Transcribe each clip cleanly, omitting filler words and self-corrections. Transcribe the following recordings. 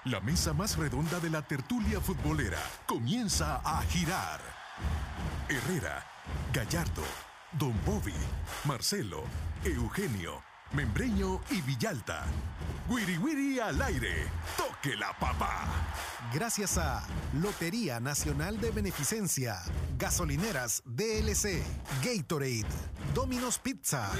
La mesa más redonda de la tertulia futbolera comienza a girar. Herrera, Gallardo, Don Bobby, Marcelo, Eugenio, Membreño y Villalta. Wiri Wiri al aire. Toque la papá. Gracias a Lotería Nacional de Beneficencia, Gasolineras DLC, Gatorade, Domino's Pizza.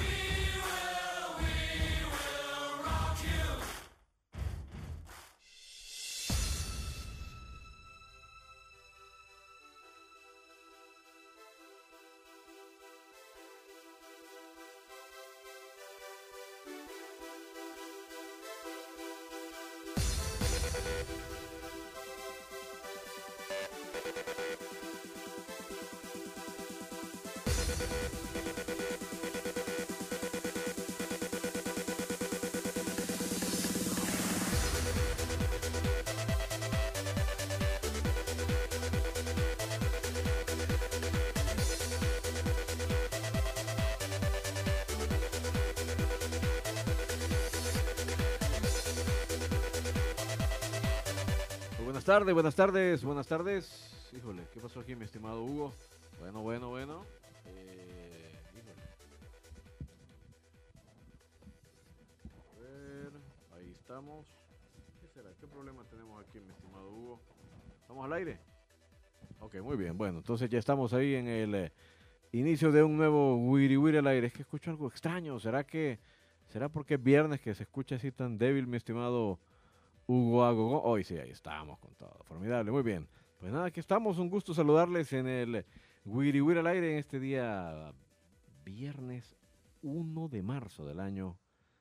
Buenas tardes. Híjole, ¿qué pasó aquí, mi estimado Hugo? Bueno. Híjole. A ver, ahí estamos. ¿Qué será? ¿Qué problema tenemos aquí, mi estimado Hugo? ¿Estamos al aire? Ok, muy bien. Bueno, entonces ya estamos ahí en el inicio de un nuevo Wiri Wiri al aire. Es que escucho algo extraño. ¿Será porque es viernes que se escucha así tan débil, mi estimado Hugo Agogo? Hoy sí, ahí estamos con todo. Formidable, muy bien. Pues nada, aquí estamos. Un gusto saludarles en el Wiri Wiri al aire en este día viernes 1 de marzo del año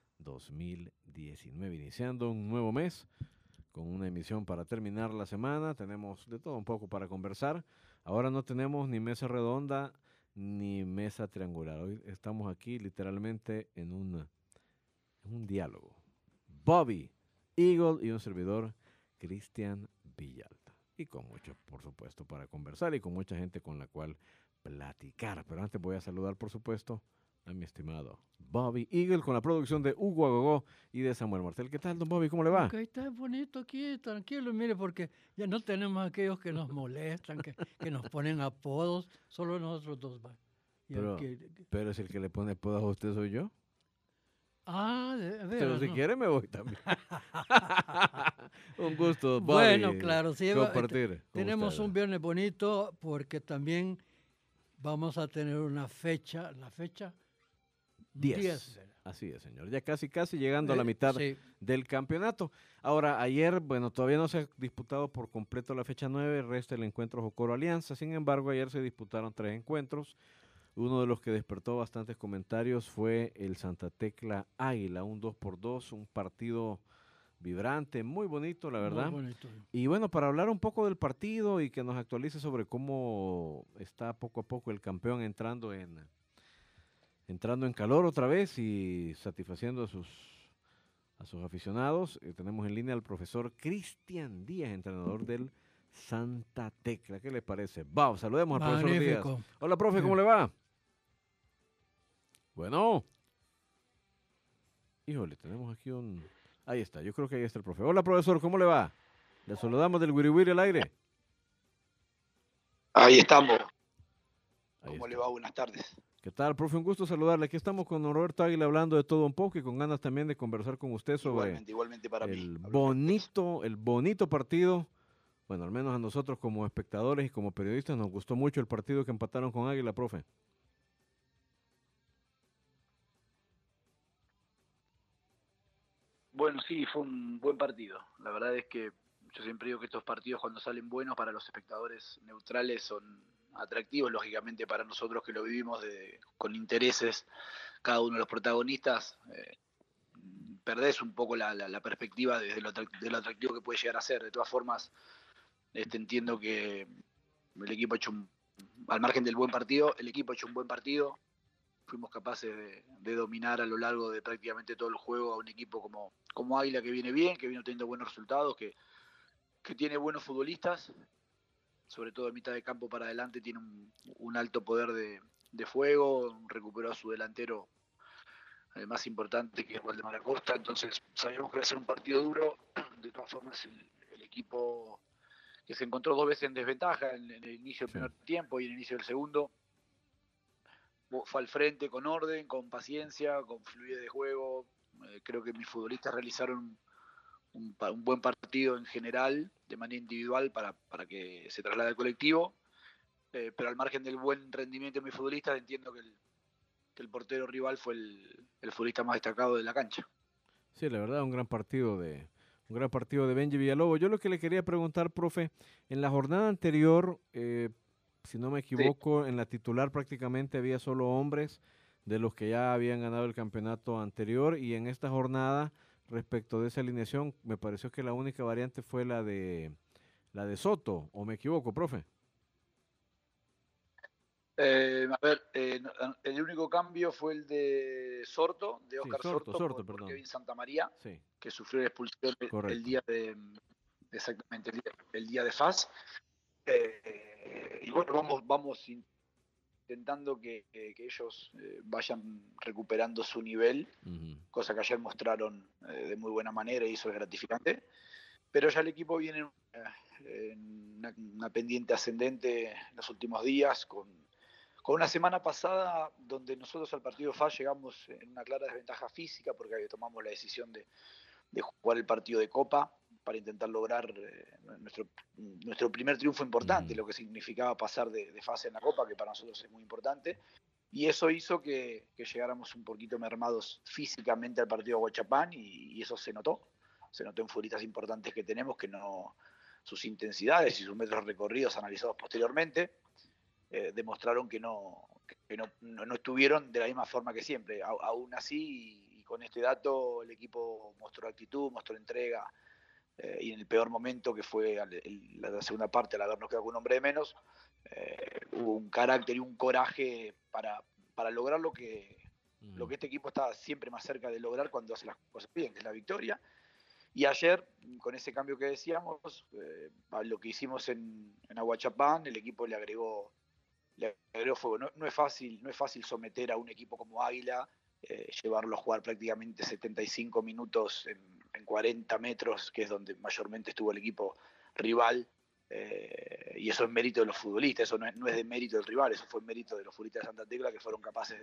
2019. Iniciando un nuevo mes con una emisión para terminar la semana. Tenemos de todo un poco para conversar. Ahora no tenemos ni mesa redonda ni mesa triangular. Hoy estamos aquí literalmente en un diálogo. Bobby, Eagle y un servidor, Cristian Villalta. Y con mucho, por supuesto, para conversar y con mucha gente con la cual platicar. Pero antes voy a saludar, por supuesto, a mi estimado Bobby Eagle con la producción de Hugo Agogó y de Samuel Martel. ¿Qué tal, don Bobby? ¿Cómo le va? Ok, está bonito aquí, tranquilo, mire, porque ya no tenemos aquellos que nos molestan, que nos ponen apodos, solo nosotros dos va. Pero es el que le pone apodos a usted, soy yo. De veras, Pero si no. quiere me voy también. Un gusto, Bobby, Bueno, claro, sí, compartir con tenemos usted. un viernes bonito porque también vamos a tener una fecha, la fecha 10. Así es, señor. Ya casi llegando a la mitad Sí. del campeonato. Ahora, ayer, bueno, todavía no se ha disputado por completo la fecha 9, resta el encuentro Jocoro Alianza. Sin embargo, ayer se disputaron 3 encuentros. Uno de los que despertó bastantes comentarios fue el Santa Tecla Águila, un 2-2, un partido vibrante, muy bonito, la verdad. Muy bonito. Y bueno, para hablar un poco del partido y que nos actualice sobre cómo está poco a poco el campeón entrando en calor otra vez y satisfaciendo a sus aficionados, tenemos en línea al profesor Cristian Díaz, entrenador del Santa Tecla. ¿Qué le parece? Vamos, saludemos al profesor Díaz. Hola, profe, ¿cómo le va? Bueno. Híjole, tenemos aquí Ahí está, yo creo que ahí está el profe. Hola, profesor, ¿cómo le va? Le saludamos del Wiri Wiri al aire. Ahí estamos. ¿Cómo le va? Buenas tardes. ¿Qué tal, profe? Un gusto saludarle. Aquí estamos con Roberto Águila hablando de todo un poco y con ganas también de conversar con usted sobre igualmente para el mí. bonito partido. Bueno, al menos a nosotros como espectadores y como periodistas nos gustó mucho el partido que empataron con Águila, profe. Bueno, sí, fue un buen partido. La verdad es que yo siempre digo que estos partidos cuando salen buenos para los espectadores neutrales son atractivos, lógicamente para nosotros que lo vivimos con intereses, cada uno de los protagonistas, perdés un poco la perspectiva de lo atractivo que puede llegar a ser. De todas formas, entiendo que el equipo ha hecho al margen del buen partido, el equipo ha hecho un buen partido. Fuimos capaces de dominar a lo largo de prácticamente todo el juego a un equipo como Águila, que viene bien, que viene teniendo buenos resultados, que tiene buenos futbolistas, sobre todo en mitad de campo para adelante tiene un alto poder de fuego, recuperó a su delantero más importante, que es Waldemar Acosta. Entonces sabíamos que iba a ser un partido duro, de todas formas el equipo que se encontró 2 veces en desventaja en el inicio del primer tiempo y en el inicio del segundo, fue al frente con orden, con paciencia, con fluidez de juego. Creo que mis futbolistas realizaron un buen partido en general, de manera individual, para que se traslade al colectivo. Pero al margen del buen rendimiento de mis futbolistas, entiendo que el portero rival fue el futbolista más destacado de la cancha. Sí, la verdad, un gran partido de Benji Villalobos. Yo lo que le quería preguntar, profe, en la jornada anterior, si no me equivoco, sí, en la titular prácticamente había solo hombres de los que ya habían ganado el campeonato anterior, y en esta jornada, respecto de esa alineación, me pareció que la única variante fue la de Soto, ¿o me equivoco, profe? El único cambio fue el de Sorto, de Oscar Sorto, por Kevin Santamaría, sí, que sufrió la expulsión el día exactamente, el día de FAS. Y bueno, vamos intentando que ellos vayan recuperando su nivel, cosa que ayer mostraron de muy buena manera y eso es gratificante. Pero ya el equipo viene en una pendiente ascendente en los últimos días, con una semana pasada donde nosotros al partido FAS llegamos en una clara desventaja física porque tomamos la decisión de jugar el partido de Copa para intentar lograr nuestro primer triunfo importante, lo que significaba pasar de fase en la Copa, que para nosotros es muy importante. Y eso hizo que llegáramos un poquito mermados físicamente al partido de Huachapán, y eso se notó en futbolistas importantes que tenemos, que no, sus intensidades y sus metros recorridos analizados posteriormente demostraron que no estuvieron de la misma forma que siempre. Aún así, y con este dato, el equipo mostró actitud, mostró entrega, y en el peor momento, que fue la segunda parte, al habernos quedado con un hombre de menos, hubo un carácter y un coraje para lograr lo que este equipo está siempre más cerca de lograr cuando hace las cosas bien, que es la victoria. Y ayer, con ese cambio que decíamos, a lo que hicimos en Aguachapán, el equipo le agregó fuego. No es fácil someter a un equipo como Águila, llevarlo a jugar prácticamente 75 minutos en 40 metros, que es donde mayormente estuvo el equipo rival, y eso es mérito de los futbolistas, eso no es de mérito del rival, eso fue mérito de los futbolistas de Santa Tecla, que fueron capaces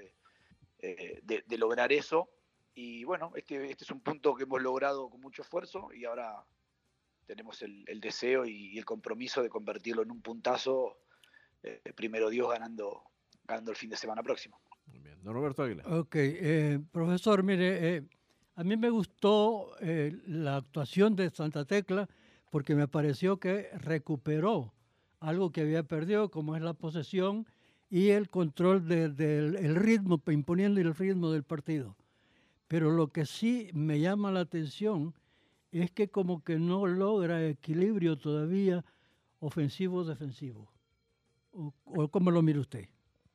de lograr eso. Y bueno, este es un punto que hemos logrado con mucho esfuerzo, y ahora tenemos el deseo y el compromiso de convertirlo en un puntazo, primero Dios, ganando el fin de semana próximo. Muy bien. Don Roberto Águila. Ok, profesor, mire, a mí me gustó la actuación de Santa Tecla, porque me pareció que recuperó algo que había perdido, como es la posesión y el control del ritmo, imponiendo el ritmo del partido. Pero lo que sí me llama la atención es que como que no logra equilibrio todavía ofensivo-defensivo. ¿O cómo lo mira usted?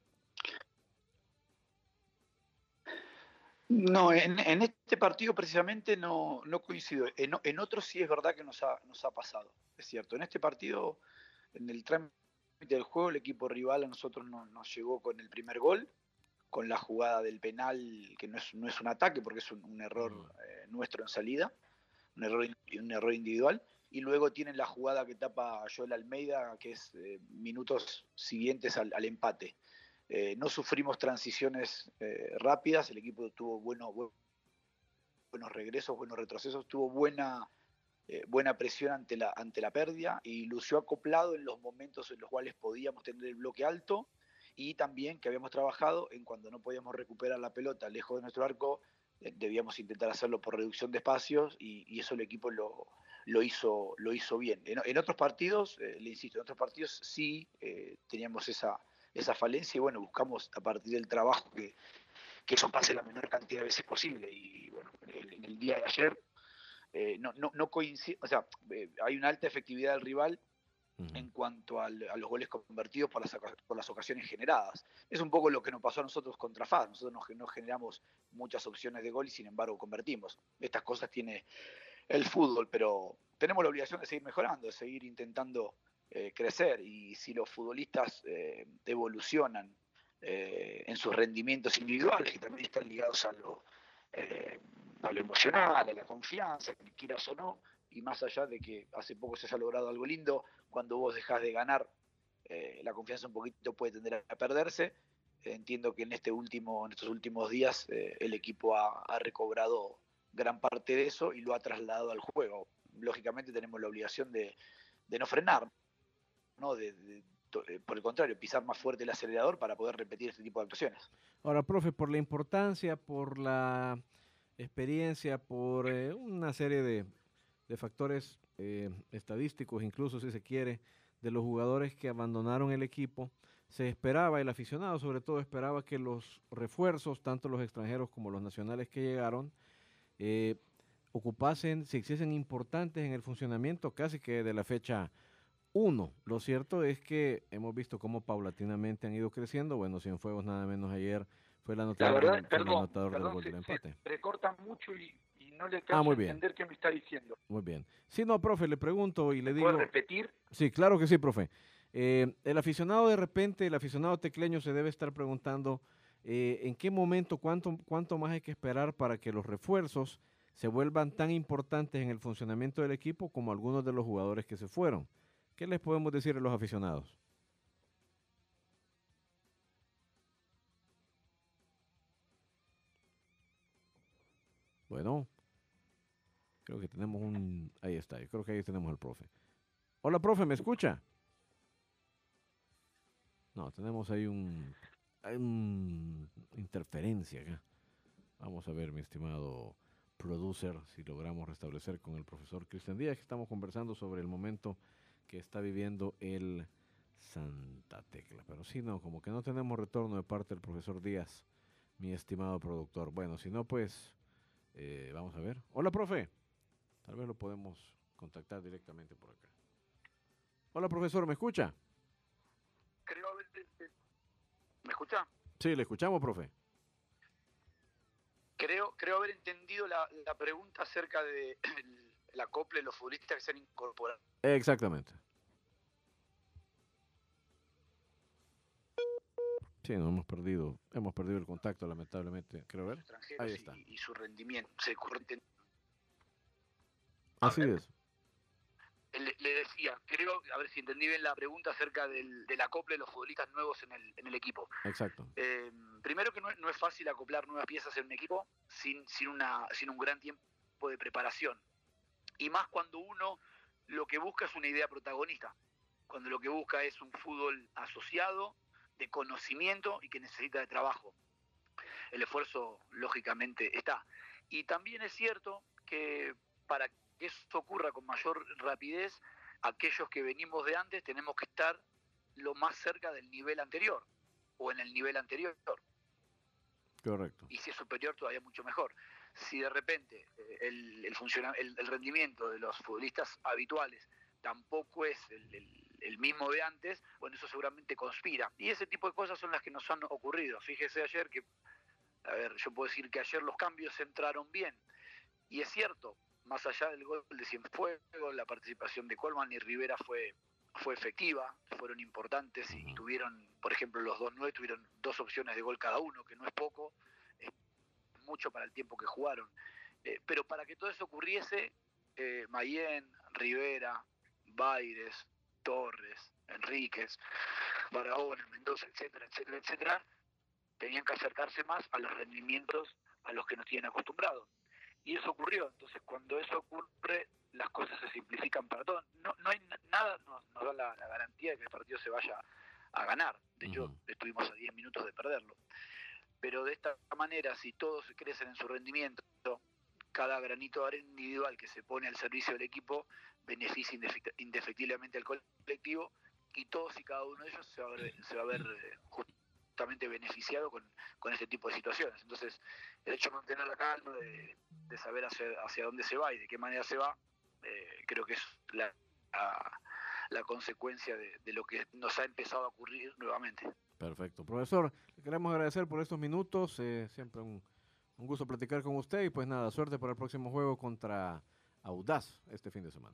No, en este partido precisamente no coincido. En otros sí es verdad que nos ha pasado, es cierto. En este partido, en el trámite del juego, el equipo rival a nosotros nos llegó con el primer gol, con la jugada del penal, que no es un ataque porque es un error nuestro en salida, un error individual, y luego tienen la jugada que tapa Joel Almeida, que es minutos siguientes al empate. No sufrimos transiciones rápidas, el equipo tuvo buenos regresos, buenos retrocesos, tuvo buena presión ante la pérdida, y lució acoplado en los momentos en los cuales podíamos tener el bloque alto, y también que habíamos trabajado en cuando no podíamos recuperar la pelota lejos de nuestro arco, debíamos intentar hacerlo por reducción de espacios, y eso el equipo lo hizo bien. En otros partidos, le insisto, en otros partidos sí teníamos esa falencia, y bueno, buscamos a partir del trabajo que eso pase la menor cantidad de veces posible. Y bueno, en el día de ayer no coincide, o sea, hay una alta efectividad del rival en cuanto a los goles convertidos por las ocasiones generadas. Es un poco lo que nos pasó a nosotros contra FAS. Nosotros no generamos muchas opciones de gol y sin embargo convertimos. Estas cosas tiene el fútbol, pero tenemos la obligación de seguir mejorando, de seguir intentando crecer, y si los futbolistas evolucionan en sus rendimientos individuales, que también están ligados a lo emocional, a la confianza, que quieras o no, y más allá de que hace poco se haya logrado algo lindo, cuando vos dejás de ganar, la confianza un poquito puede tender a perderse. Entiendo que en estos últimos días el equipo ha recobrado gran parte de eso y lo ha trasladado al juego. Lógicamente tenemos la obligación de no frenar, ¿no? Por el contrario, pisar más fuerte el acelerador para poder repetir este tipo de actuaciones. Ahora, profe, por la importancia, por la experiencia, por una serie de factores estadísticos, incluso si se quiere, de los jugadores que abandonaron el equipo, se esperaba, el aficionado sobre todo esperaba que los refuerzos, tanto los extranjeros como los nacionales que llegaron, eh, ocupasen, se hiciesen importantes en el funcionamiento casi que de la fecha 1. Lo cierto es que hemos visto cómo paulatinamente han ido creciendo. Bueno, Cienfuegos nada menos ayer fue el anotador, La verdad, fue el anotador del gol del se empate. recorta mucho y no le Ah, alcanzo muy a bien. entender qué me está diciendo. Muy bien. Sí, no, profe, le pregunto y le digo... ¿Puedo repetir? Sí, claro que sí, profe. El aficionado de repente, el aficionado tecleño se debe estar preguntando en qué momento, cuánto más hay que esperar para que los refuerzos se vuelvan tan importantes en el funcionamiento del equipo como algunos de los jugadores que se fueron. ¿Qué les podemos decir a los aficionados? Bueno, creo que tenemos un... Ahí está, yo creo que ahí tenemos al profe. Hola, profe, ¿me escucha? No, tenemos ahí hay un interferencia acá. Vamos a ver, mi estimado producer, si logramos restablecer con el profesor Cristian Díaz, que estamos conversando sobre el momento que está viviendo el Santa Tecla. Pero sí, no, como que no tenemos retorno de parte del profesor Díaz, mi estimado productor. Bueno, si no, pues vamos a ver. Hola, profe. Tal vez lo podemos contactar directamente por acá. Hola, profesor, ¿me escucha? ¿Me escucha? Sí, le escuchamos, profe. Creo haber entendido la pregunta acerca de el acople de los futbolistas que se han incorporado. Exactamente. Sí, nos hemos perdido el contacto, lamentablemente. Creo ver. Ahí está. Y su rendimiento. Así es. Le decía, creo, a ver si entendí bien la pregunta acerca del acople de los futbolistas nuevos en el equipo. Exacto. Primero que no es fácil acoplar nuevas piezas en un equipo sin un gran tiempo de preparación. Y más cuando uno lo que busca es una idea protagonista. Cuando lo que busca es un fútbol asociado, de conocimiento y que necesita de trabajo. El esfuerzo, lógicamente, está. Y también es cierto que para que eso ocurra con mayor rapidez, aquellos que venimos de antes tenemos que estar lo más cerca del nivel anterior o en el nivel anterior. Correcto. Y si es superior, todavía mucho mejor. Si de repente el rendimiento de los futbolistas habituales tampoco es el mismo de antes, bueno, eso seguramente conspira. Y ese tipo de cosas son las que nos han ocurrido. Fíjese ayer que, a ver, yo puedo decir que ayer los cambios entraron bien. Y es cierto, más allá del gol de Cienfuegos, la participación de Colman y Rivera fue efectiva, fueron importantes y tuvieron, por ejemplo, los 2-9 tuvieron 2 opciones de gol cada uno, que no es poco, es mucho para el tiempo que jugaron. Pero para que todo eso ocurriese, Mayén, Rivera, Baires, Torres, Enríquez, Barahona, Mendoza, etcétera, tenían que acercarse más a los rendimientos a los que nos tienen acostumbrados. Y eso ocurrió. Entonces, cuando eso ocurre, las cosas se simplifican para todos. No hay nada nos da la garantía de que el partido se vaya a ganar. De hecho, estuvimos a 10 minutos de perderlo. Pero de esta manera, si todos crecen en su rendimiento, cada granito de arena individual que se pone al servicio del equipo beneficia indefectiblemente al colectivo, y todos y cada uno de ellos se va a ver justamente beneficiado con este tipo de situaciones. Entonces, el hecho de mantener la calma, de saber hacia dónde se va y de qué manera se va, creo que es la consecuencia de lo que nos ha empezado a ocurrir nuevamente. Perfecto. Profesor, le queremos agradecer por estos minutos. Siempre un gusto platicar con usted y pues nada, suerte para el próximo juego contra Audaz este fin de semana.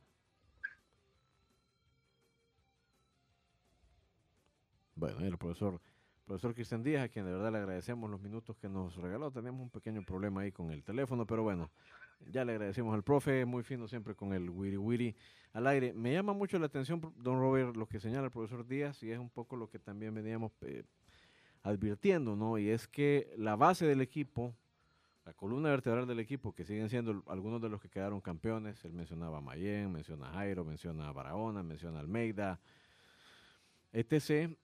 Bueno, el profesor profesor Cristian Díaz, a quien de verdad le agradecemos los minutos que nos regaló. Teníamos un pequeño problema ahí con el teléfono, pero bueno, ya le agradecemos al profe, muy fino siempre con el wiri wiri al aire. Me llama mucho la atención, don Robert, lo que señala el profesor Díaz, y es un poco lo que también veníamos advirtiendo, ¿no? Y es que la base del equipo, la columna vertebral del equipo, que siguen siendo algunos de los que quedaron campeones, él mencionaba a Mayén, menciona a Jairo, menciona a Barahona, menciona a Almeida, etc.,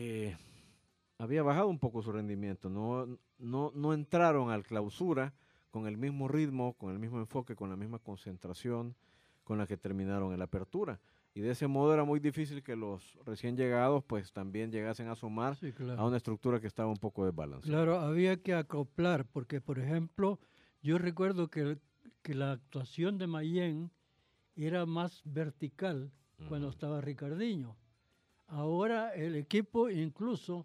había bajado un poco su rendimiento, no entraron al clausura con el mismo ritmo, con el mismo enfoque, con la misma concentración con la que terminaron en la apertura. Y de ese modo era muy difícil que los recién llegados pues también llegasen a sumar Sí, claro. a una estructura que estaba un poco desbalanceada. Claro, había que acoplar, porque por ejemplo, yo recuerdo que la actuación de Mayén era más vertical cuando estaba Ricardinho. Ahora el equipo, incluso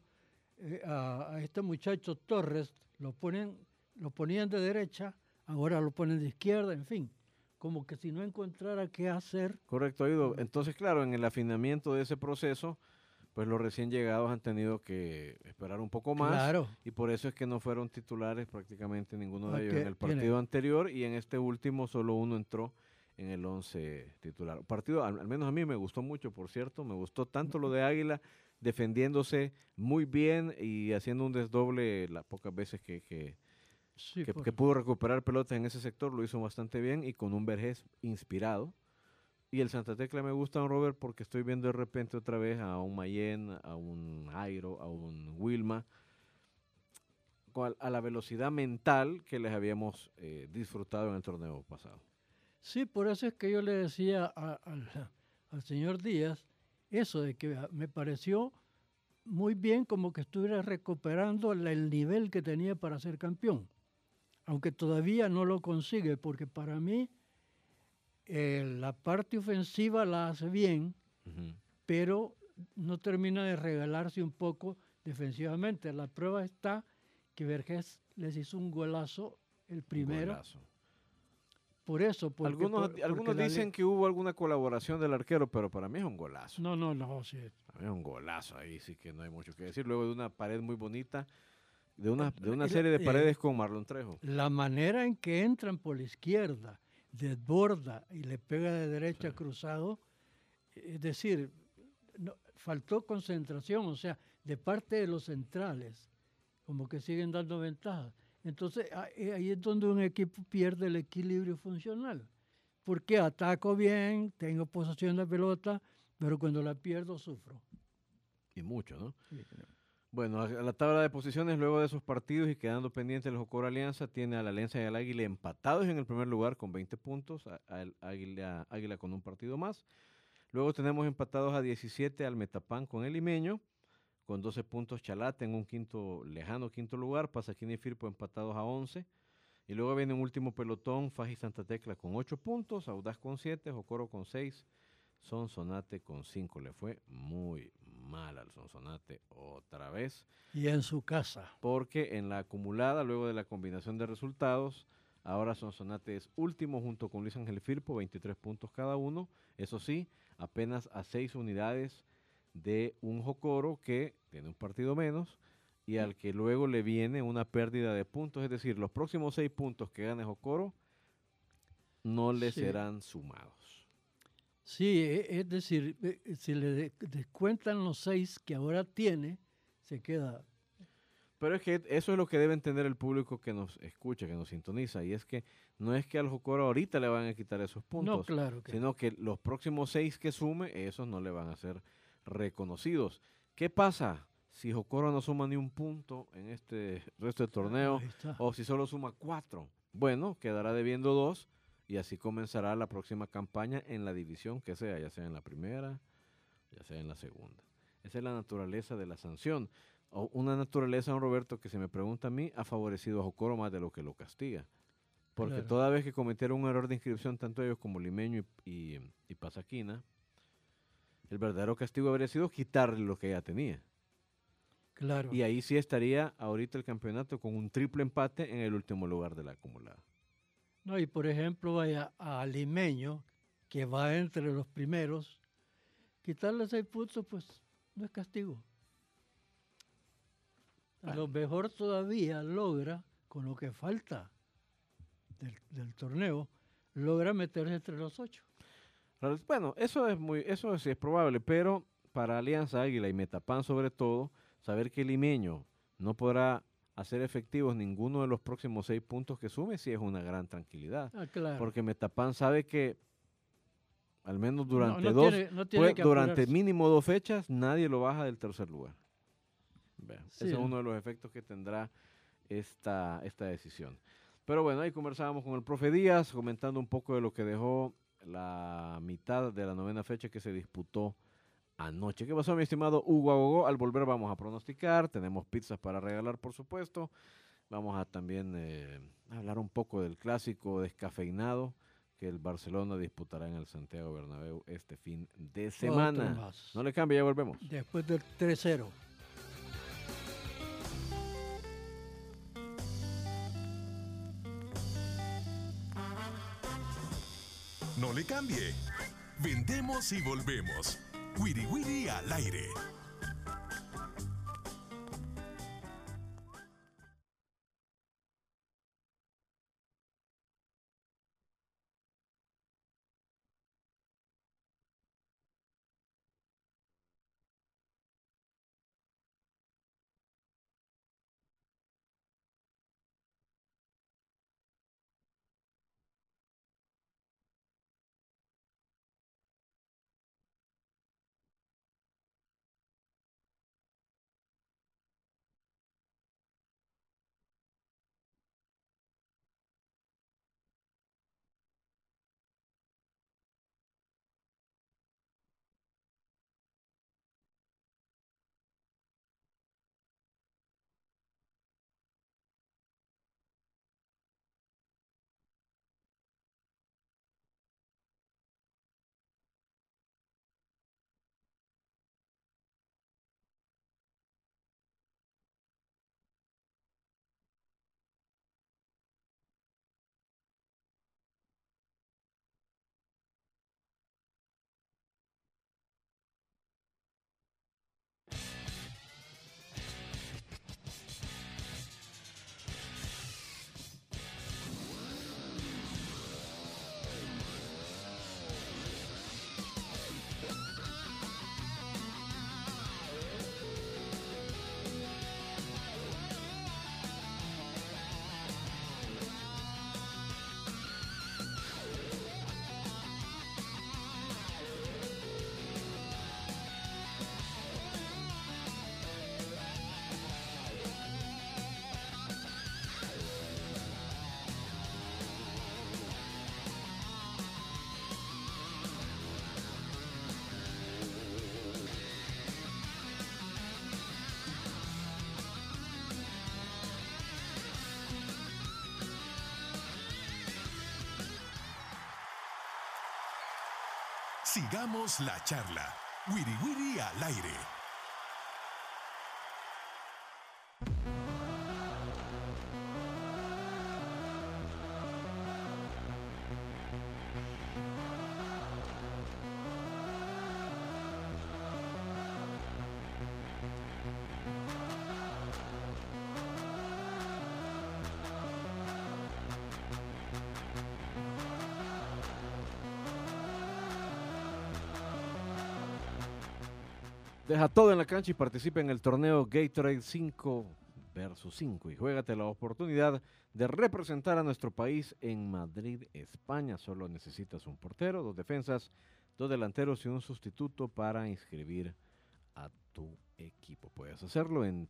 a este muchacho Torres, lo ponían de derecha, ahora lo ponen de izquierda, en fin, como que si no encontrara qué hacer. Correcto, Aido. Entonces, claro, en el afinamiento de ese proceso, pues los recién llegados han tenido que esperar un poco más. Claro. Y por eso es que no fueron titulares prácticamente ninguno de ellos Ok, en el partido anterior, y en este último solo uno entró en el 11 titular. Partido, al menos a mí me gustó mucho, por cierto, me gustó tanto lo de Águila, defendiéndose muy bien y haciendo un desdoble las pocas veces que Sí, pudo recuperar pelotas en ese sector, lo hizo bastante bien y con un Vergés inspirado. Y el Santa Tecla me gusta, don Robert, porque estoy viendo de repente otra vez a un Mayén, a un Jairo, a un Wilma, a la velocidad mental que les habíamos disfrutado en el torneo pasado. Sí, por eso es que yo le decía al señor Díaz eso de que me pareció muy bien como que estuviera recuperando el nivel que tenía para ser campeón, aunque todavía no lo consigue, porque para mí la parte ofensiva la hace bien, pero no termina de regalarse un poco defensivamente. La prueba está que Vergés les hizo un golazo el primero. Golazo. Por eso, porque algunos dicen que hubo alguna colaboración del arquero, pero para mí es un golazo. No, sí. Para mí es un golazo, ahí sí que no hay mucho que decir. Luego de una pared muy bonita, de una serie de paredes con Marlon Trejo. La manera en que entran por la izquierda, desborda y le pega de derecha cruzado, es decir, faltó concentración, o sea, de parte de los centrales, como que siguen dando ventajas. Entonces, ahí es donde un equipo pierde el equilibrio funcional. Porque ataco bien, tengo posesión de pelota, pero cuando la pierdo sufro. Y mucho, ¿no? Sí. Bueno, a la tabla de posiciones, luego de esos partidos y quedando pendiente el Jocoro Alianza, tiene a la Alianza y al Águila empatados en el primer lugar con 20 puntos, al Águila con un partido más. Luego tenemos empatados a 17 al Metapán con el Limeño, con 12 puntos Chalate en un lejano quinto lugar, Pasaquina y Firpo empatados a 11. Y luego viene un último pelotón, Faji Santa Tecla con 8 puntos, Audaz con 7, Jocoro con 6, Sonsonate con 5. Le fue muy mal al Sonsonate otra vez. Y en su casa. Porque en la acumulada, luego de la combinación de resultados, ahora Sonsonate es último junto con Luis Ángel Firpo, 23 puntos cada uno. Eso sí, apenas a 6 unidades de un Jocoro que tiene un partido menos y al que luego le viene una pérdida de puntos. Es decir, los próximos 6 puntos que gane Jocoro no le serán sumados. Sí, es decir, si le descuentan los 6 que ahora tiene, se queda. Pero es que eso es lo que debe entender el público que nos escucha, que nos sintoniza, y es que no es que al Jocoro ahorita le van a quitar esos puntos, No, claro que sino que los próximos 6 que sume, esos no le van a ser reconocidos. ¿Qué pasa si Jocoro no suma ni un punto en este resto del torneo, o si solo suma 4? Bueno, quedará debiendo 2 y así comenzará la próxima campaña en la división que sea, ya sea en la primera, ya sea en la segunda. Esa es la naturaleza de la sanción. O una naturaleza, don Roberto, que se me pregunta a mí, ha favorecido a Jocoro más de lo que lo castiga. Porque Claro. toda vez que cometieron un error de inscripción, tanto ellos como Limeño y Pasaquina, el verdadero castigo habría sido quitarle lo que ya tenía. Claro. Y ahí sí estaría ahorita el campeonato con un triple empate en el último lugar de la acumulada. No, y por ejemplo, vaya a Limeño, que va entre los primeros, quitarle 6 puntos, pues no es castigo. lo mejor todavía logra, con lo que falta del torneo, logra meterse entre los 8. Bueno, eso sí es probable, pero para Alianza Águila y Metapan sobre todo, saber que el limeño no podrá hacer efectivos ninguno de los próximos 6 puntos que sume, sí es una gran tranquilidad. Claro. Porque Metapan sabe que al menos no tiene que durante apurarse. mínimo 2 fechas, nadie lo baja del tercer lugar. Sí. Ese es uno de los efectos que tendrá esta decisión. Pero bueno, ahí conversábamos con el profe Díaz, comentando un poco de lo que dejó la mitad de la 9ª fecha que se disputó anoche. ¿Qué pasó, mi estimado Hugo Agogó? Al volver vamos a pronosticar, tenemos pizzas para regalar, por supuesto. Vamos a también hablar un poco del clásico descafeinado que el Barcelona disputará en el Santiago Bernabéu este fin de semana. Otro más. No le cambie, ya volvemos. Después del 3-0. No le cambie. Vendemos y volvemos. Wiri Wiri al aire. Sigamos la charla. Wiri Wiri al aire. Deja todo en la cancha y participa en el torneo Gatorade 5 versus 5 y juégate la oportunidad de representar a nuestro país en Madrid, España. Solo necesitas un portero, 2 defensas, 2 delanteros y un sustituto para inscribir a tu equipo. Puedes hacerlo en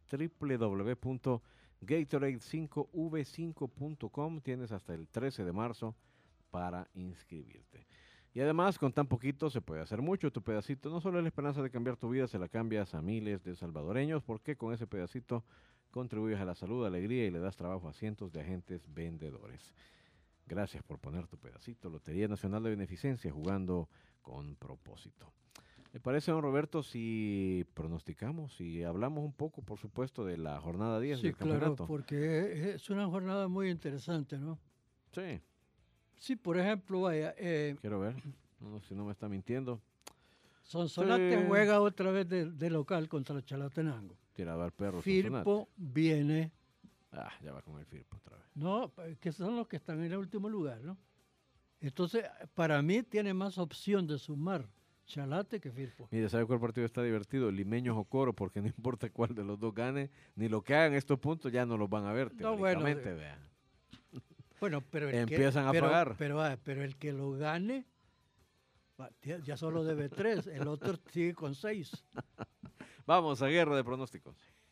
www.gatorade5v5.com. Tienes hasta el 13 de marzo para inscribirte. Y además, con tan poquito se puede hacer mucho. Tu pedacito no solo es la esperanza de cambiar tu vida, se la cambias a miles de salvadoreños, porque con ese pedacito contribuyes a la salud, alegría y le das trabajo a cientos de agentes vendedores. Gracias por poner tu pedacito. Lotería Nacional de Beneficencia, jugando con propósito. ¿Le parece, don Roberto, si pronosticamos y hablamos un poco, por supuesto, de la jornada 10 del campeonato? Claro, porque es una jornada muy interesante, ¿no? Sí. Sí, por ejemplo, vaya, Quiero ver, si no me está mintiendo. Sonsonate Sí. juega otra vez de local contra Chalatenango. Tirado al perro. Sonsonate. Firpo viene, Ya va con el Firpo otra vez. no, que son los que están en el último lugar, ¿no? Entonces, para mí tiene más opción de sumar Chalate que Firpo. Mire, ¿sabe cuál partido está divertido? Limeños o Coro, porque no importa cuál de los dos gane, ni lo que hagan estos puntos ya no los van a ver, No, bueno, teóricamente, vean. Bueno, pero Empiezan a pagar. Pero el que lo gane ya solo debe 3, el otro sigue con 6. Vamos a guerra de pronósticos.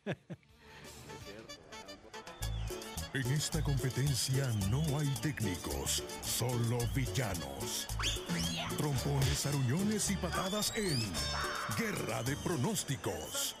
En esta competencia no hay técnicos, solo villanos. Trompones, aruñones y patadas en Guerra de Pronósticos.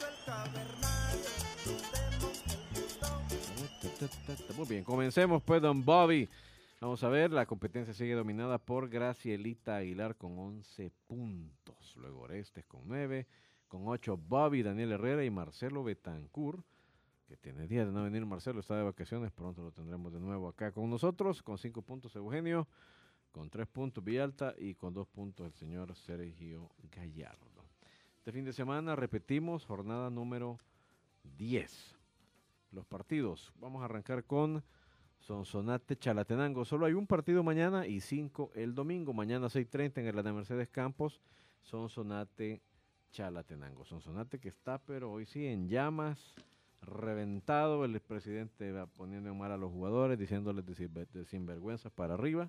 Muy bien, comencemos pues, don Bobby. Vamos a ver, la competencia sigue dominada por Gracielita Aguilar con 11 puntos. Luego Orestes con 9, con 8 Bobby, Daniel Herrera y Marcelo Betancourt, que tiene días de no venir Marcelo, está de vacaciones, pronto lo tendremos de nuevo acá con nosotros, con 5 puntos Eugenio, con 3 puntos Villalta y con 2 puntos el señor Sergio Gallardo. Este fin de semana repetimos jornada número 10. Los partidos, vamos a arrancar con Sonsonate Chalatenango. Solo hay un partido mañana y 5 el domingo. Mañana 6:30 en el de Mercedes Campos, Sonsonate Chalatenango. Sonsonate que está, pero hoy sí, en llamas, reventado. El presidente va poniendo en mal a los jugadores, diciéndoles de sinvergüenza para arriba.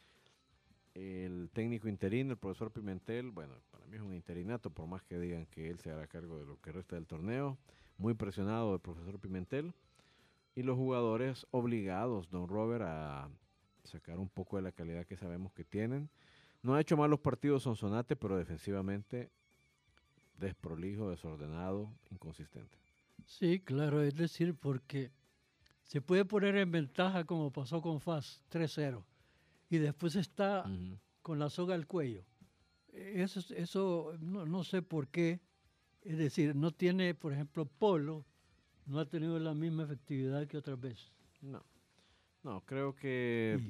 El técnico interino, el profesor Pimentel, bueno, para mí es un interinato, por más que digan que él se hará cargo de lo que resta del torneo. Muy presionado el profesor Pimentel. Y los jugadores obligados, don Robert, a sacar un poco de la calidad que sabemos que tienen. No ha hecho malos partidos Sonsonate, pero defensivamente desprolijo, desordenado, inconsistente. Sí, claro, es decir, porque se puede poner en ventaja como pasó con FAS 3-0 y después está con la soga al cuello. Eso no sé por qué. Es decir, no tiene, por ejemplo, Polo, no ha tenido la misma efectividad que otras veces. No, creo que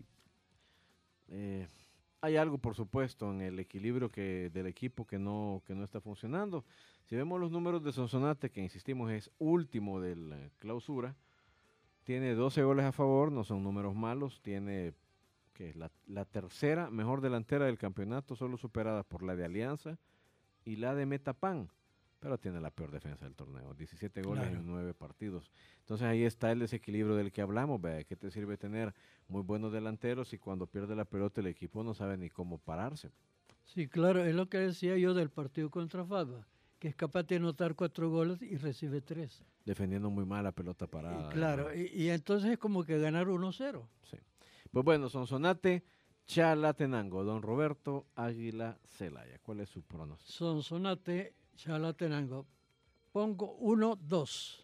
hay algo, por supuesto, en el equilibrio del equipo que no está funcionando. Si vemos los números de Sonsonate, que insistimos es último de la clausura, tiene 12 goles a favor, no son números malos, tiene que es la tercera mejor delantera del campeonato, solo superada por la de Alianza y la de Metapan, pero tiene la peor defensa del torneo, 17 goles en 9 partidos. Entonces ahí está el desequilibrio del que hablamos, ¿ve? ¿Qué te sirve tener muy buenos delanteros y cuando pierde la pelota el equipo no sabe ni cómo pararse? Sí, claro, es lo que decía yo del partido contra Faba, que es capaz de anotar 4 goles y recibe 3. Defendiendo muy mal la pelota parada. Claro, y entonces es como que ganar 1-0. Sí. Pues bueno, Sonsonate, Chalatenango, don Roberto Águila Celaya. ¿Cuál es su pronóstico? Sonsonate, Chalatenango. Pongo 1-2.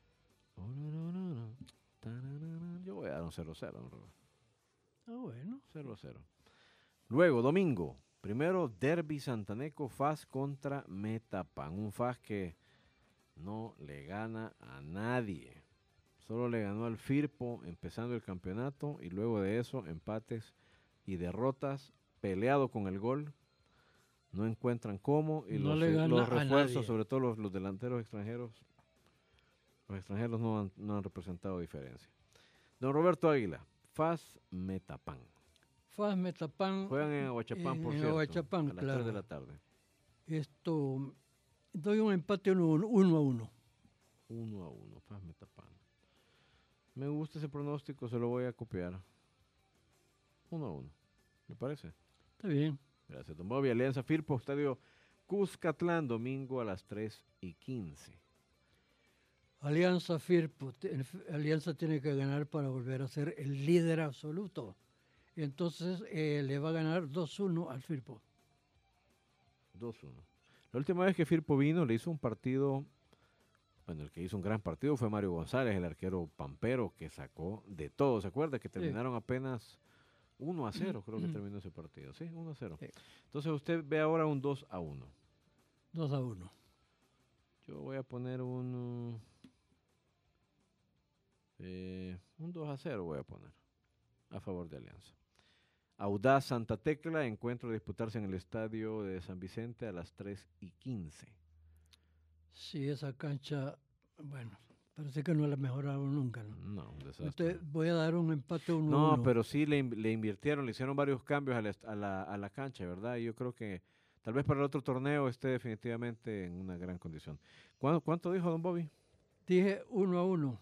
Yo voy a dar un 0-0, don Roberto. Bueno. 0-0. Luego, domingo. Primero, Derby Santaneco, FAS contra Metapan. Un FAS que no le gana a nadie. Solo le ganó al Firpo empezando el campeonato y luego de eso empates y derrotas, peleado con el gol. No encuentran cómo y no los refuerzos, sobre todo los delanteros extranjeros, los extranjeros no han representado diferencia. Don Roberto Águila, FAS Metapan. FAS Metapan. Juegan en Aguachapán, por cierto, Aguachapán, a las 3 de la tarde. Doy un empate 1-1. 1-1, FAS Metapan. Me gusta ese pronóstico, se lo voy a copiar. 1-1, ¿me parece? Está bien. Gracias, don Bobby. Alianza Firpo, Estadio Cuscatlán, domingo a las 3:15. Alianza Firpo. Alianza tiene que ganar para volver a ser el líder absoluto. Entonces le va a ganar 2-1 al Firpo. 2-1. La última vez que Firpo vino le hizo un partido, bueno, el que hizo un gran partido fue Mario González, el arquero pampero que sacó de todo. ¿Se acuerda? Que terminaron apenas 1-0, creo que terminó ese partido. Sí, 1-0. Sí. Entonces usted ve ahora un 2-1. 2-1. Yo voy a poner un 2-0 voy a poner a favor de Alianza. Audaz Santa Tecla, encuentro a disputarse en el estadio de San Vicente a las 3:15. Sí, esa cancha Bueno, parece que no le mejoraron nunca, ¿no? No, un desastre. Voy a dar un empate 1-1. No, pero sí le invirtieron, le hicieron varios cambios a la cancha, ¿verdad? Y yo creo que tal vez para el otro torneo esté definitivamente en una gran condición. ¿Cuánto dijo don Bobby? Dije 1-1.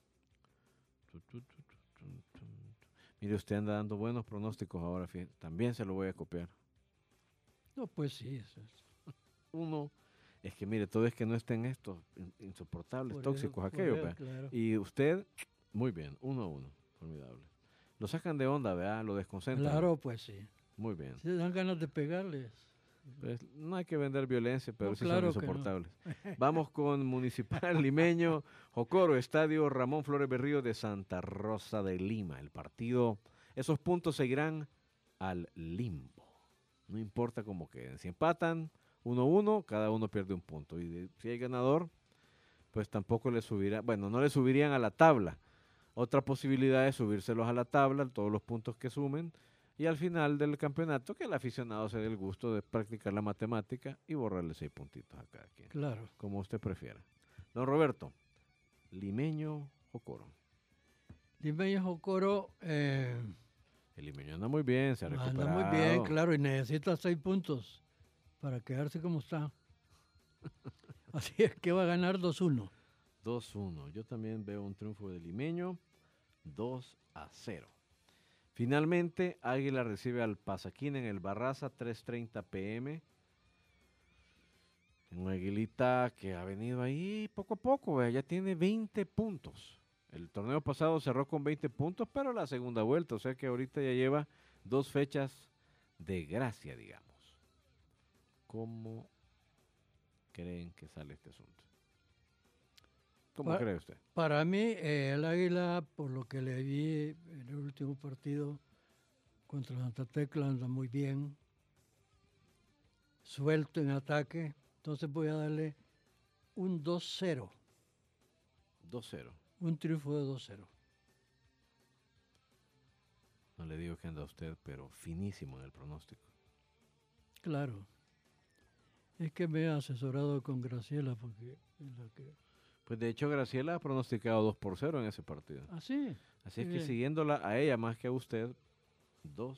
Mire, usted anda dando buenos pronósticos ahora, fíjate. También se lo voy a copiar. No, pues sí, eso es. Uno, es que mire, todo es que no estén estos insoportables, Por tóxicos, eso, aquellos, vea. claro. Y usted, muy bien, 1-1, formidable. Lo sacan de onda, ¿verdad? Lo desconcentran. Claro, pues sí. Muy bien. Se dan ganas de pegarles. Pues, no hay que vender violencia, pero No, sí claro son que no. insoportables. Vamos con Municipal Limeño, Jocoro, Estadio Ramón Flores Berrío de Santa Rosa de Lima. El partido, esos puntos seguirán al limbo. No importa cómo queden. Si empatan 1-1, cada uno pierde un punto. Y si hay ganador, pues tampoco le subirá, bueno, no le subirían a la tabla. Otra posibilidad es subírselos a la tabla, todos los puntos que sumen. Y al final del campeonato, que el aficionado se dé el gusto de practicar la matemática y borrarle 6 puntitos a cada quien. Claro. Como usted prefiera. Don Roberto, Limeño Jocoro. Limeño Jocoro El Limeño anda muy bien, se ha recuperado. anda muy bien, claro, y necesita 6 puntos para quedarse como está. Así es que va a ganar 2-1. 2-1. Yo también veo un triunfo de Limeño, 2-0. Finalmente, Águila recibe al Pasaquín en el Barraza, 3:30 p.m. Un Aguilita que ha venido ahí poco a poco, ya tiene 20 puntos. El torneo pasado cerró con 20 puntos, pero la segunda vuelta, o sea que ahorita ya lleva 2 fechas de gracia, digamos. ¿Cómo creen que sale este asunto? ¿Cómo cree usted? Para mí, el Águila, por lo que le vi en el último partido contra Santa Tecla, anda muy bien, suelto en ataque. Entonces voy a darle un 2-0. 2-0. Un triunfo de 2-0. No le digo que anda usted, pero finísimo en el pronóstico. Claro. Es que me he asesorado con Graciela porque es la que... Pues de hecho Graciela ha pronosticado 2-0 en ese partido. ¿Ah, sí? Así es Qué que bien. siguiéndola a ella más que a usted, 2-0.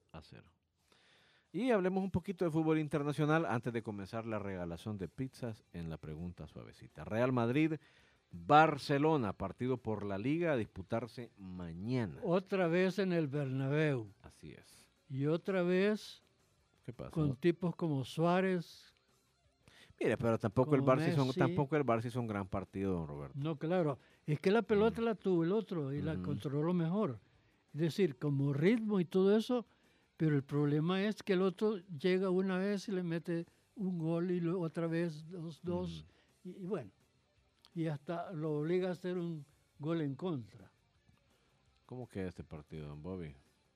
Y hablemos un poquito de fútbol internacional antes de comenzar la regalación de pizzas en la pregunta suavecita. Real Madrid, Barcelona, partido por la Liga a disputarse mañana. Otra vez en el Bernabéu. Así es. Y otra vez ¿Qué pasa? con tipos como Suárez. Mire, pero tampoco el como Barça hizo, Messi. tampoco el Barça hizo un gran partido, don Roberto. No, claro. Es que la pelota la tuvo el otro y la Ujú. controló mejor. Es decir, como ritmo y todo eso, pero el problema es que el otro llega una vez y le mete un gol y luego otra vez dos. Y bueno, y hasta lo obliga a hacer un gol en contra. ¿Cómo queda este partido, don Bobby?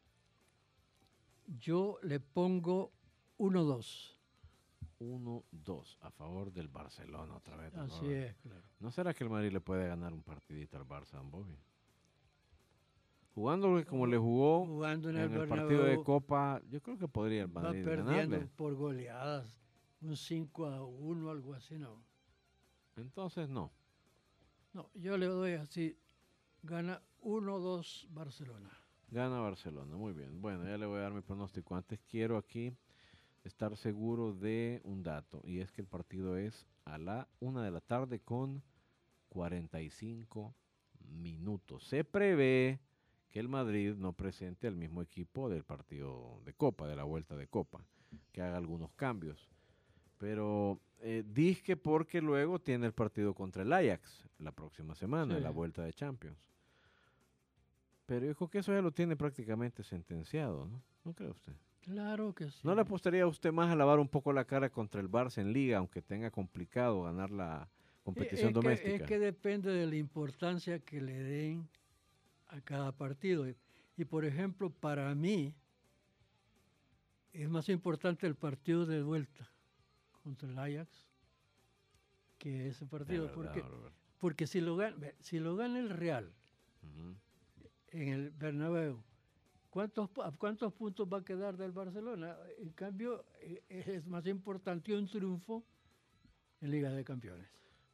Yo le pongo 1-2. 1-2 a favor del Barcelona otra vez. don Así Robert. es, claro. ¿No será que el Madrid le puede ganar un partidito al Barça, don Bobby? Jugando como le jugó Jugando en en el el partido de Bernabéu, Copa, yo creo que podría el va Madrid perdiendo ganarle. por goleadas. Un 5-1, algo así, no. Entonces no. No, yo le doy así. Gana 1-2 Barcelona. Gana Barcelona, muy bien. Bueno, ya le voy a dar mi pronóstico. Antes quiero aquí estar seguro de un dato, y es que el partido es a la 1 de la tarde con 45 minutos. Se prevé que el Madrid no presente al mismo equipo del partido de Copa, de la vuelta de Copa, que haga algunos cambios. Pero dije porque luego tiene el partido contra el Ajax la próxima semana, en la Sí. vuelta de Champions. Pero yo creo que eso ya lo tiene prácticamente sentenciado, ¿no? ¿No cree usted? Claro que sí. ¿No le apostaría a usted más a lavar un poco la cara contra el Barça en Liga, aunque tenga complicado ganar la competición Es doméstica? que depende de la importancia que le den a cada partido. Y por ejemplo, para mí es más importante el partido de vuelta contra el Ajax que ese De partido. verdad, Roberto. Porque si lo gana el Real Ujú. en el Bernabéu, ¿a cuántos puntos va a quedar del Barcelona? En cambio, es más importante un triunfo en Liga de Campeones.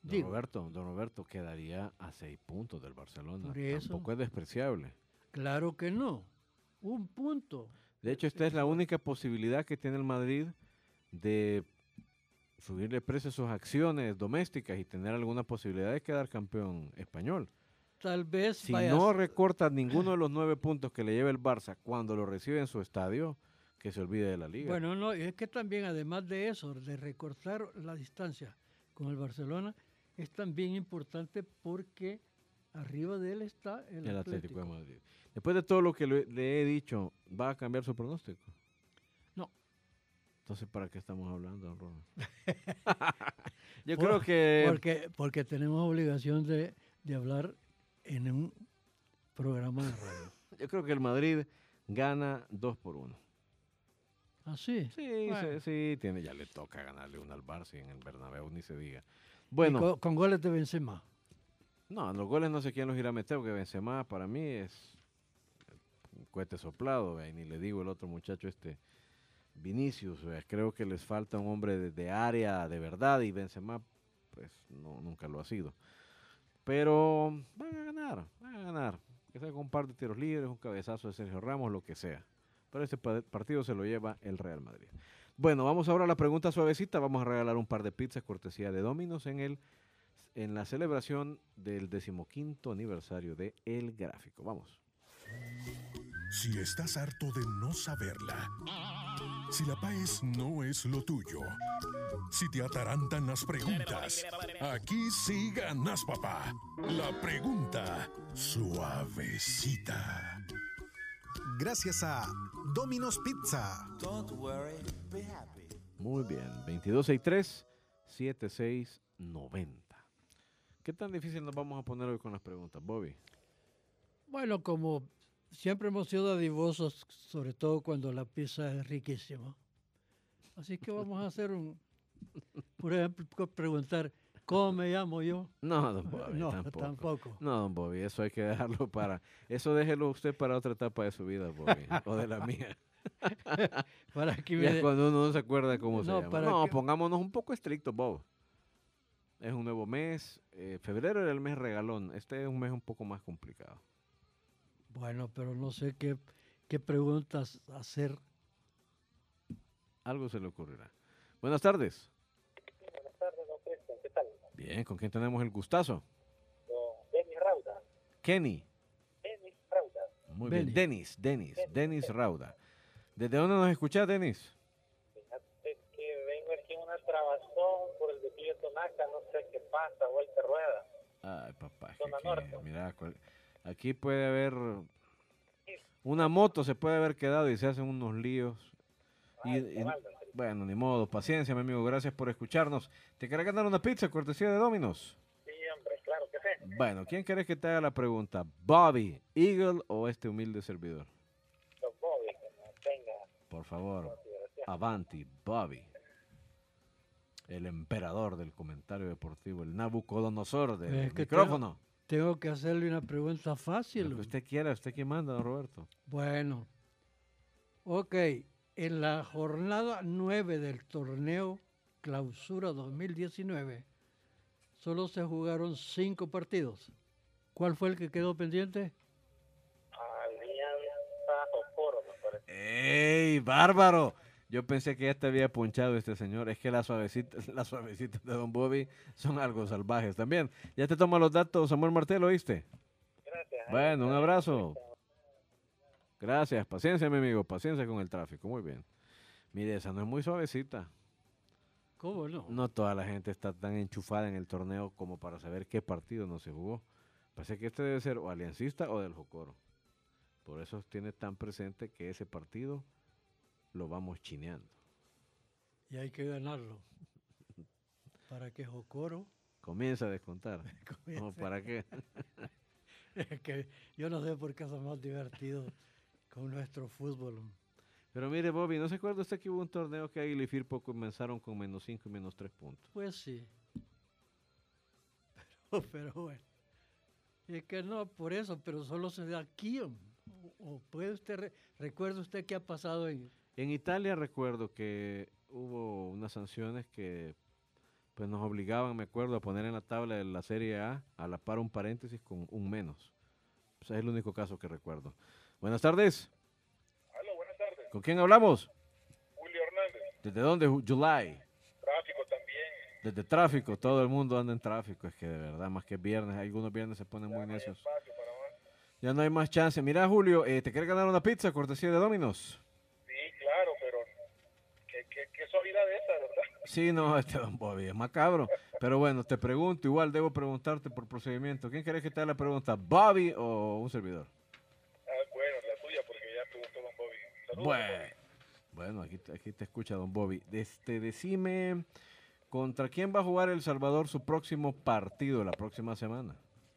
Digo, Don Roberto quedaría a 6 puntos del Barcelona. Por eso. Tampoco es despreciable. claro que no. Un punto. De hecho, esta es la única posibilidad que tiene el Madrid de subirle precio a sus acciones domésticas y tener alguna posibilidad de quedar campeón español. Tal vez Si vaya no recorta ninguno de los 9 puntos que le lleva el Barça cuando lo recibe en su estadio, que se olvide de la liga. Bueno, no, es que también además de eso, de recortar la distancia con el Barcelona, es también importante porque arriba de él está el Atlético de Madrid. Después de todo lo que le he dicho, ¿va a cambiar su pronóstico? No. Entonces, ¿para qué estamos hablando, don Ronald? Yo creo que... Porque tenemos obligación de hablar en un programa de radio. Yo creo que el Madrid gana 2-1. ¿Ah, sí? Sí, Bueno. sí, ya le toca ganarle una al Barça y en el Bernabéu, ni se diga. Bueno, Con goles de Benzema. no, los goles no sé quién los irá a meter, porque Benzema para mí es un cohete soplado, y ni le digo el otro muchacho Vinicius, creo que les falta un hombre de área de verdad y Benzema pues no, nunca lo ha sido. Pero van a ganar, que sea con un par de tiros libres, un cabezazo de Sergio Ramos, lo que sea. Pero este partido se lo lleva el Real Madrid. Bueno, vamos ahora a la pregunta suavecita. Vamos a regalar un par de pizzas cortesía de Domino's en la celebración del 15º aniversario de El Gráfico. Vamos. Si estás harto de no saberla, si la PAES no es lo tuyo, si te atarantan las preguntas, aquí sí ganas, papá. La pregunta suavecita. Gracias a Domino's Pizza. Muy bien, 2263-7690. ¿Qué tan difícil nos vamos a poner hoy con las preguntas, Bobby? Bueno, como siempre hemos sido dadivosos, sobre todo cuando la pizza es riquísima. Así que vamos a hacer por ejemplo, preguntar, ¿cómo me llamo yo? No, don Bobby, No, tampoco. No, don Bobby, eso hay que dejarlo eso déjelo usted para otra etapa de su vida, Bobby, o de la mía. Para que Ya cuando uno no se acuerda cómo se No, llama. para No, que- pongámonos un poco estrictos, Bob. Es un nuevo mes. Febrero era el mes regalón. Este es un mes un poco más complicado. Bueno, pero no sé qué preguntas hacer. Algo se le ocurrirá. Buenas tardes. Buenas tardes, don Cristian. ¿Qué tal? Bien, ¿con quién tenemos el gustazo? Don Denis Rauda. Kenny. Denis Rauda. Muy Benny. bien. Denis Rauda. ¿Desde dónde nos escuchás, Denis? Fíjate que vengo aquí en una trabazón por el declive de Tonaca, no sé qué pasa, vuelta rueda. Ay, papá. Zona norte. Mira, aquí puede haber una moto, se puede haber quedado y se hacen unos líos. Bueno, ni modo, paciencia, mi amigo. Gracias por escucharnos. ¿Te querés ganar una pizza cortesía de Domino's? Sí, hombre, claro que sí. Bueno, ¿quién querés que te haga la pregunta? ¿Bobby, Eagle o este humilde servidor? Don Bobby, que no tenga Por favor, consideración. avanti, Bobby. El emperador del comentario deportivo, el Nabucodonosor del Es que micrófono. Tengo que hacerle una pregunta Lo fácil. que usted quiera, usted que manda, don Roberto. Bueno, ok. En la jornada 9 del torneo Clausura 2019, solo se jugaron 5 partidos. ¿Cuál fue el que quedó pendiente? Alianza Jocoro, me parece. ¡Ey, bárbaro! Yo pensé que ya te había punchado este señor. Es que las suavecitas de don Bobby son algo salvajes también. Ya te tomo los datos, Samuel Martel, ¿oíste? Gracias. Bueno, un abrazo. Gracias, paciencia, mi amigo, paciencia con el tráfico, muy bien. Mire, esa no es muy suavecita. ¿Cómo no? No toda la gente está tan enchufada en el torneo como para saber qué partido no se jugó. Parece que este debe ser o aliancista o del Jocoro. Por eso tiene tan presente que ese partido lo vamos chineando. Y hay que ganarlo. Para que Jocoro... Comienza a descontar. ¿No? ¿Para qué? Es que yo no sé por qué son más divertidos con nuestro fútbol. Pero mire, Bobby, ¿no se acuerda usted que hubo un torneo que Águila y Firpo comenzaron con -5 y -3 puntos? Pues sí. Pero bueno. Es que no, por eso, pero solo se da aquí. O puede usted, recuerda usted qué ha pasado en... En Italia recuerdo que hubo unas sanciones que pues nos obligaban, me acuerdo, a poner en la tabla de la Serie A a la par un paréntesis con un menos. Pues es el único caso que recuerdo. Buenas tardes. Aló, buenas tardes. ¿Con quién hablamos? Julio Hernández. ¿Desde dónde? July. Tráfico también. Desde tráfico, todo el mundo anda en tráfico. Es que de verdad, más que viernes, algunos viernes se ponen muy necios. Espacio para más. Ya no hay más chance. Mira, Julio, ¿te quieres ganar una pizza cortesía de Domino's? Sí, claro, pero qué suavidad esa, ¿verdad? Sí, no, Don Bobby es macabro. Pero bueno, te pregunto, igual debo preguntarte por procedimiento. ¿Quién querés que te haga la pregunta, Bobby o un servidor? Bueno, la tuya, porque ya preguntó Don Bobby. Saludos, Bueno, aquí te escucha Don Bobby. Decime, ¿contra quién va a jugar El Salvador su próximo partido la próxima semana?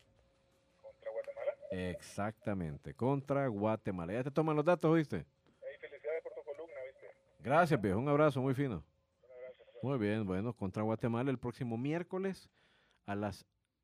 ¿Contra Guatemala? Exactamente, contra Guatemala. Ya te toman los datos, ¿oíste? Felicidades por tu columna, ¿viste? Gracias, viejo. Un abrazo muy fino. Muy bien, bueno, contra Guatemala el próximo miércoles a las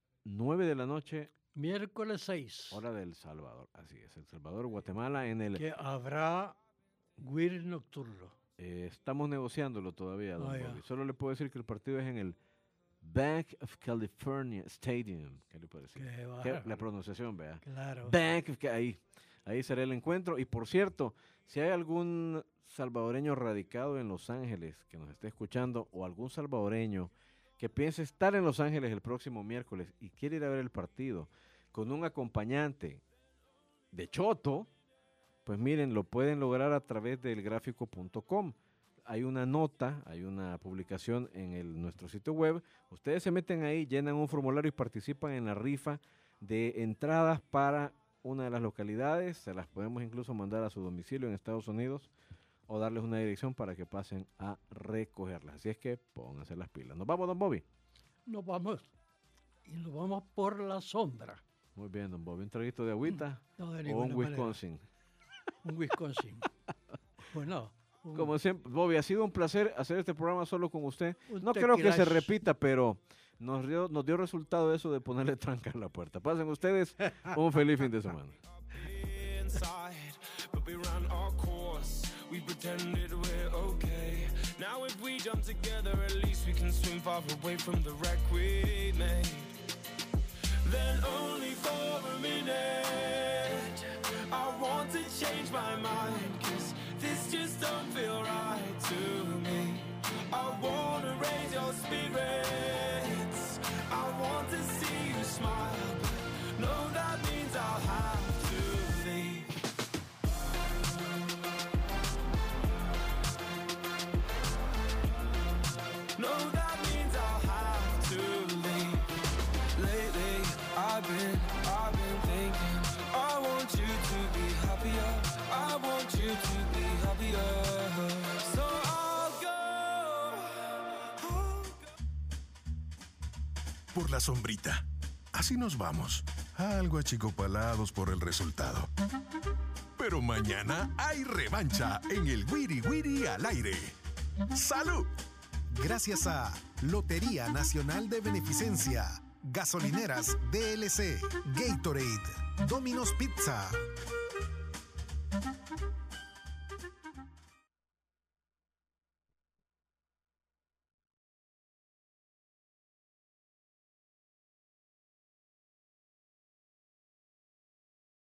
9 de la noche. Miércoles 6. Hora del Salvador. Así es, El Salvador, Guatemala en el... Que habrá Guir nocturno. estamos negociándolo todavía, don ya. Bobby. Solo le puedo decir que el partido es en el Bank of California Stadium. ¿Qué le puedo decir? La pronunciación, vea. Claro. Bank of ahí será el encuentro. Y por cierto, si hay algún salvadoreño radicado en Los Ángeles que nos esté escuchando o algún salvadoreño que piense estar en Los Ángeles el próximo miércoles y quiere ir a ver el partido con un acompañante de Choto, pues miren, lo pueden lograr a través del gráfico.com. Hay una nota, hay una publicación en nuestro sitio web. Ustedes se meten ahí, llenan un formulario y participan en la rifa de entradas para una de las localidades. Se las podemos incluso mandar a su domicilio en Estados Unidos o darles una dirección para que pasen a recogerlas. Así es que pónganse las pilas. ¿Nos vamos, don Bobby? Nos vamos. Y nos vamos por la sombra. Muy bien, don Bobby. ¿Un traguito de agüita No, de o ninguna un manera. Wisconsin? Un Wisconsin. Bueno. Como siempre, Bobby, ha sido un placer hacer este programa solo con usted. Un No creo que se tequilash. repita, pero nos dio resultado eso de ponerle tranca en la puerta. Pasen ustedes un feliz fin de semana. We pretended we're okay. Now if we jump together, at least we can swim far away from the wreck we made. Then only for a minute, I want to change my mind, 'cause this just don't feel right to me. I wanna raise your spirits, I want to see you smile, but no, that means I'll have to leave. No, that means I'll have to leave. Lately, I've been thinking, I want you to be happier, I want you to be happier. So I'll go. Por la sombrita. Así nos vamos. Algo achicopalados por el resultado. Pero mañana hay revancha en el Wiri Wiri al aire. ¡Salud! Gracias a Lotería Nacional de Beneficencia, Gasolineras DLC, Gatorade, Domino's Pizza.